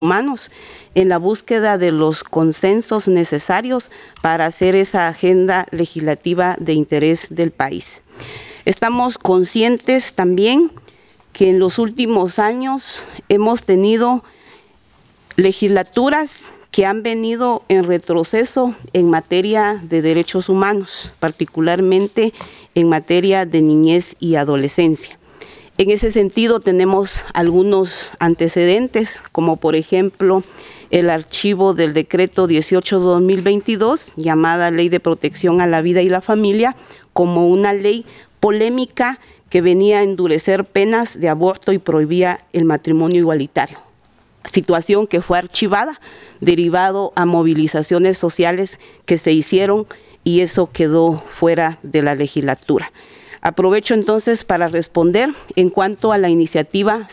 humanos en la búsqueda de los consensos necesarios para hacer esa agenda legislativa de interés del país. Estamos conscientes también que en los últimos años hemos tenido legislaturas que han venido en retroceso en materia de derechos humanos, particularmente en materia de niñez y adolescencia. En ese sentido, tenemos algunos antecedentes, como por ejemplo el archivo del decreto 18/2022, llamada Ley de Protección a la Vida y la Familia, como una ley polémica que venía a endurecer penas de aborto y prohibía el matrimonio igualitario. Situación que fue archivada, derivado a movilizaciones sociales que se hicieron y eso quedó fuera de la legislatura. Aprovecho entonces para responder en cuanto a la iniciativa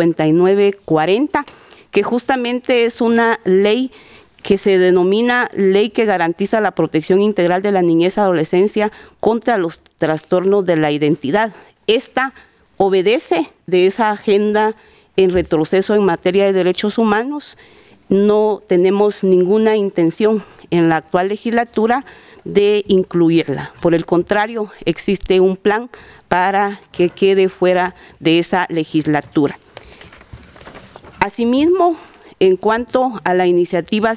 5940, que justamente es una ley que se denomina Ley que garantiza la protección integral de la niñez y adolescencia contra los trastornos de la identidad. Esta obedece de esa agenda en retroceso en materia de derechos humanos. No tenemos ninguna intención en la actual legislatura de incluirla. Por el contrario, existe un plan para que quede fuera de esa legislatura. Asimismo, en cuanto a la iniciativa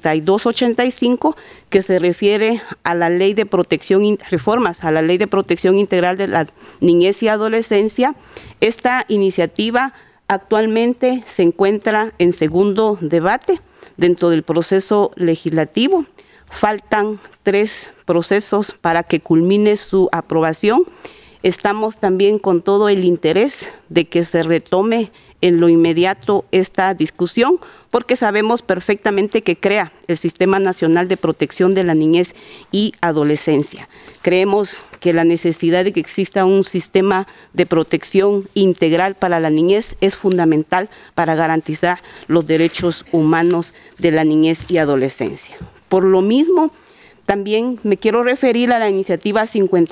5285, que se refiere a la ley de protección, reformas a la Ley de Protección Integral de la Niñez y Adolescencia, esta iniciativa actualmente se encuentra en segundo debate dentro del proceso legislativo. Faltan 3 procesos para que culmine su aprobación. Estamos también con todo el interés de que se retome en lo inmediato esta discusión, porque sabemos perfectamente que crea el Sistema Nacional de Protección de la Niñez y Adolescencia. Creemos que la necesidad de que exista un sistema de protección integral para la niñez es fundamental para garantizar los derechos humanos de la niñez y adolescencia. Por lo mismo, también me quiero referir a la iniciativa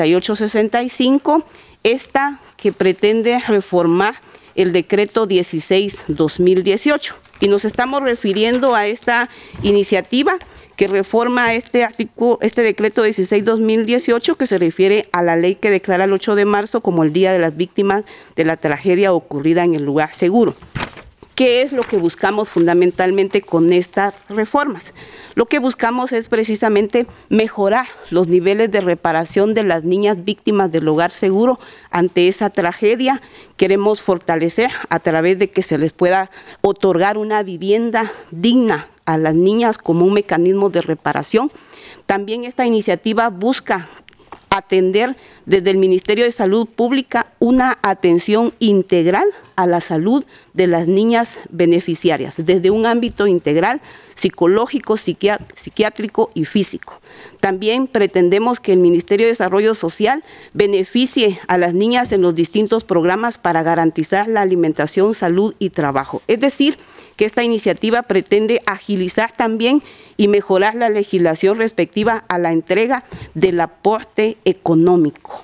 5865, esta que pretende reformar el decreto 16/2018. Y nos estamos refiriendo a esta iniciativa que reforma este decreto 16/2018, que se refiere a la ley que declara el 8 de marzo como el Día de las Víctimas de la Tragedia Ocurrida en el Lugar Seguro. ¿Qué es lo que buscamos fundamentalmente con estas reformas? Lo que buscamos es precisamente mejorar los niveles de reparación de las niñas víctimas del hogar seguro ante esa tragedia. Queremos fortalecer a través de que se les pueda otorgar una vivienda digna a las niñas como un mecanismo de reparación. También esta iniciativa busca atender desde el Ministerio de Salud Pública una atención integral a la salud de las niñas beneficiarias, desde un ámbito integral, psicológico, psiquiátrico y físico. También pretendemos que el Ministerio de Desarrollo Social beneficie a las niñas en los distintos programas para garantizar la alimentación, salud y trabajo. Es decir, que esta iniciativa pretende agilizar también y mejorar la legislación respectiva a la entrega del aporte económico.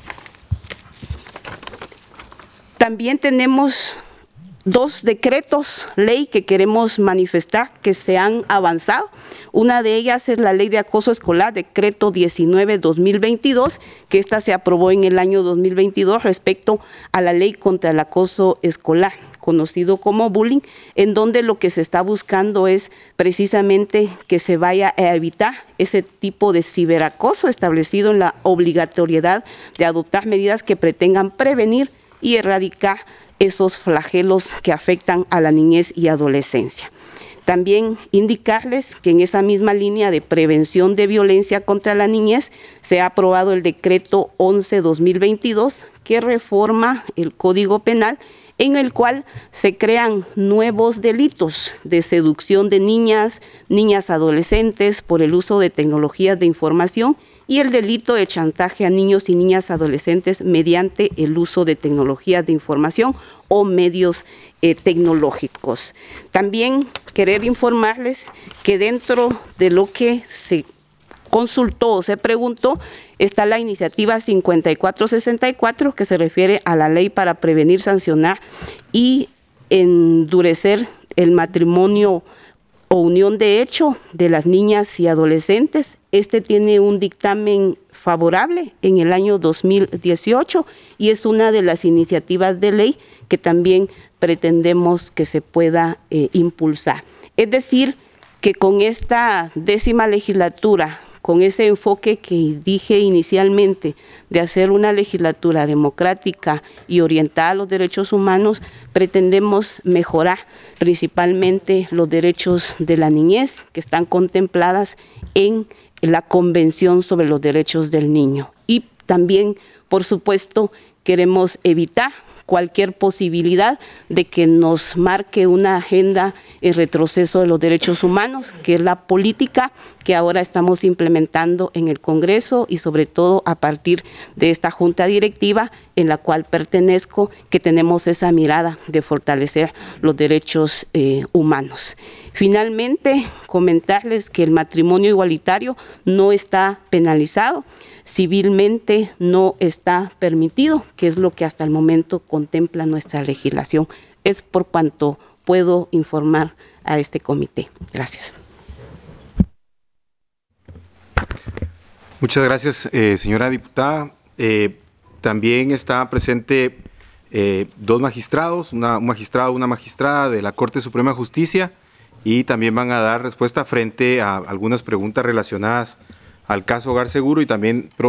También tenemos 2 decretos ley que queremos manifestar que se han avanzado. Una de ellas es la Ley de Acoso Escolar, decreto 19/2022, que esta se aprobó en el año 2022 respecto a la Ley contra el Acoso Escolar, conocido como bullying, en donde lo que se está buscando es precisamente que se vaya a evitar ese tipo de ciberacoso, establecido en la obligatoriedad de adoptar medidas que pretendan prevenir y erradicar esos flagelos que afectan a la niñez y adolescencia. También indicarles que en esa misma línea de prevención de violencia contra la niñez se ha aprobado el decreto 11/2022 que reforma el Código Penal, en el cual se crean nuevos delitos de seducción de niñas adolescentes por el uso de tecnologías de información y el delito de chantaje a niños y niñas adolescentes mediante el uso de tecnologías de información o medios tecnológicos. También querer informarles que dentro de lo que se consultó o se preguntó está la iniciativa 5464, que se refiere a la ley para prevenir, sancionar y endurecer el matrimonio o unión de hecho de las niñas y adolescentes. Este tiene un dictamen favorable en el año 2018 y es una de las iniciativas de ley que también pretendemos que se pueda impulsar. Es decir, que con esta 10ª legislatura, con ese enfoque que dije inicialmente de hacer una legislatura democrática y orientada a los derechos humanos, pretendemos mejorar principalmente los derechos de la niñez que están contempladas en la Convención sobre los Derechos del Niño. Y también, por supuesto, queremos evitar cualquier posibilidad de que nos marque una agenda en retroceso de los derechos humanos, que es la política que ahora estamos implementando en el Congreso y sobre todo a partir de esta Junta Directiva en la cual pertenezco, que tenemos esa mirada de fortalecer los derechos humanos. Finalmente, comentarles que el matrimonio igualitario no está penalizado, civilmente no está permitido, que es lo que hasta el momento contempla nuestra legislación. Es por cuanto puedo informar a este comité. Gracias. Muchas gracias, señora diputada. También está presente dos magistrados, un magistrado, una magistrada de la Corte Suprema de Justicia, y también van a dar respuesta frente a algunas preguntas relacionadas al caso Hogar Seguro y también